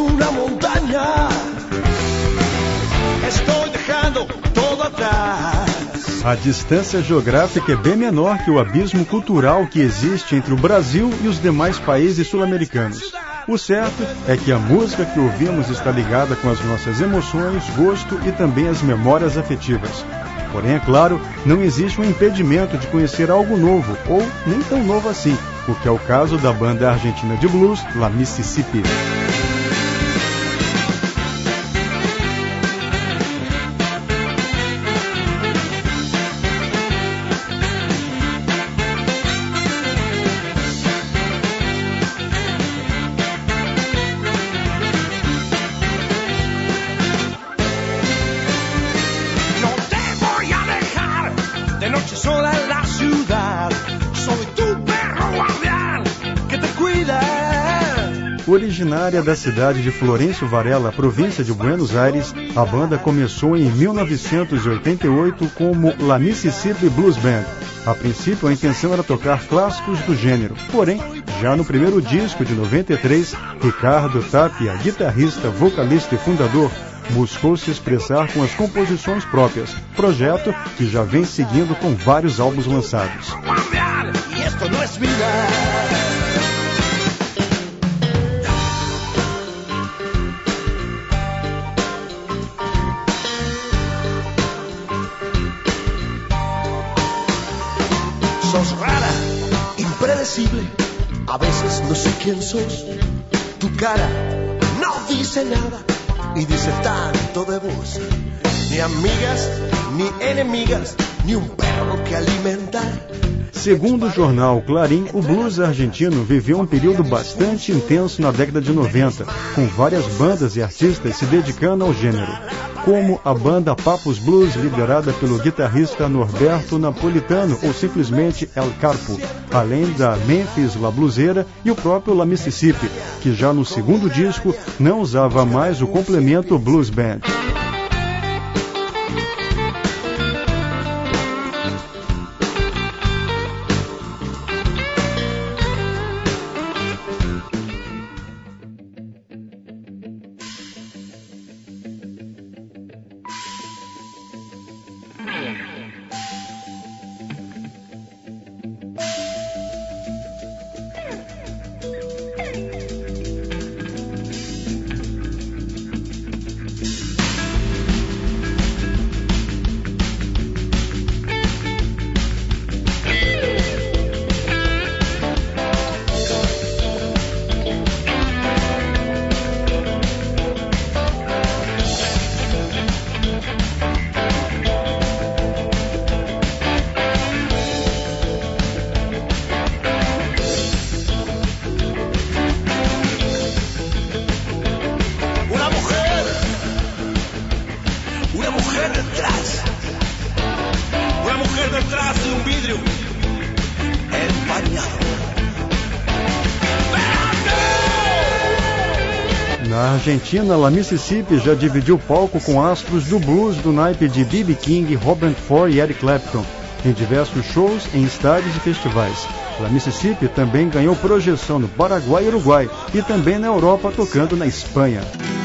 una montaña. Estoy dejando todo atrás. A distância geográfica é bem menor que o abismo cultural que existe entre o Brasil e os demais países sul-americanos. O certo é que a música que ouvimos está ligada com as nossas emoções, gosto e também as memórias afetivas. Porém, é claro, não existe um impedimento de conhecer algo novo, ou nem tão novo assim, o que é o caso da banda argentina de blues, La Mississippi. De noche sola en la ciudad, soy tu perro guardián que te cuida. Originária da cidade de Florencio Varela, província de Buenos Aires, a banda começou em 1988 como La Mississippi Blues Band. A princípio, a intenção era tocar clássicos do gênero. Porém, já no primeiro disco de 93, Ricardo Tapia, guitarrista, vocalista e fundador, buscou se expressar com as composições próprias, projeto que já vem seguindo com vários álbuns lançados. Sos rara, impredecible, a veces no sé quién sos. Tu cara no dice nada y dice tanto de vos. Ni amigas, ni enemigas, ni un perro que alimentar. Segundo o jornal Clarim, o blues argentino viveu um período bastante intenso na década de 90, com várias bandas e artistas se dedicando ao gênero, como a banda Papos Blues, liderada pelo guitarrista Norberto Napolitano, ou simplesmente El Carpo, além da Memphis La Bluseira e o próprio La Mississippi, que já no segundo disco não usava mais o complemento Blues Band. Detrás de un vidrio empañado. Na Argentina, La Mississippi já dividiu palco com astros do blues do naipe de B.B. King, Robert Ford e Eric Clapton, em diversos shows em estádios e festivais. La Mississippi também ganhou projeção no Paraguai e Uruguai, e também na Europa, tocando na Espanha.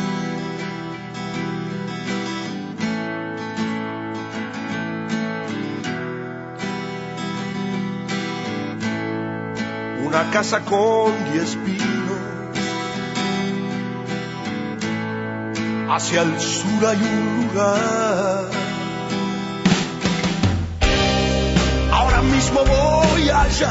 Una casa con 10 pinos, hacia el sur hay un lugar. Ahora mismo voy allá.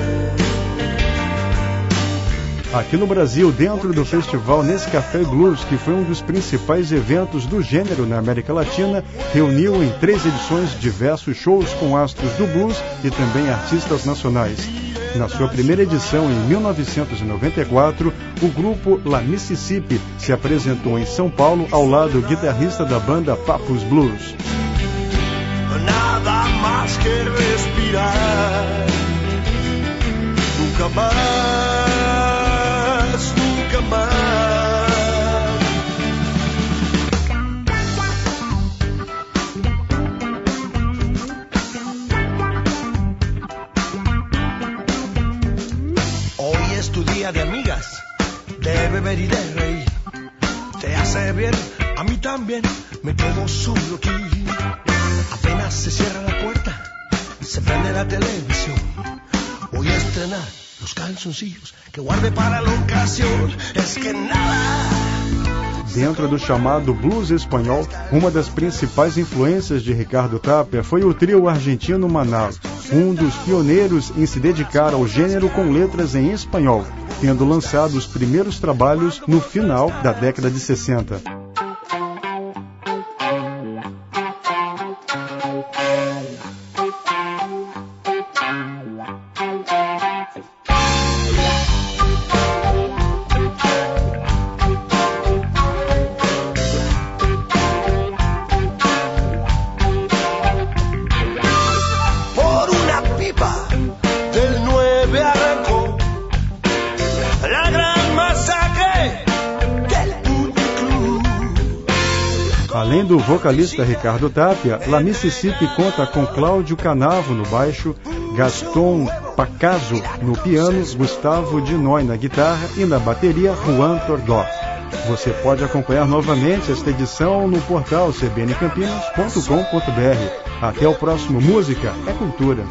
Aqui no Brasil, dentro do festival Nescafé Blues, que foi um dos principais eventos do gênero na América Latina, reuniu em 3 edições diversos shows com astros do blues e também artistas nacionais. Na sua primeira edição, em 1994, o grupo La Mississippi se apresentou em São Paulo ao lado do guitarrista da banda Papos Blues. Nada más que respirar, nunca más, nunca más. Hoy es tu día de amigas, de beber y de reír. también me quedo solo aquí. Apenas se cierra la puerta, se prende la televisión. Voy a estrenar los calzoncillos que guardé para la ocasión. Es que nada. Dentro do chamado blues espanhol, uma das principais influências de Ricardo Tapia foi o trio argentino Manaus, um dos pioneiros em se dedicar ao gênero com letras em espanhol, tendo lançado os primeiros trabalhos no final da década de 60. Além do vocalista Ricardo Tapia, La Mississippi conta com Cláudio Canavo no baixo, Gaston Pacaso no piano, Gustavo Dinoy na guitarra e na bateria Juan Tordó. Você pode acompanhar novamente esta edição no portal cbncampinas.com.br. Até o próximo Música é Cultura.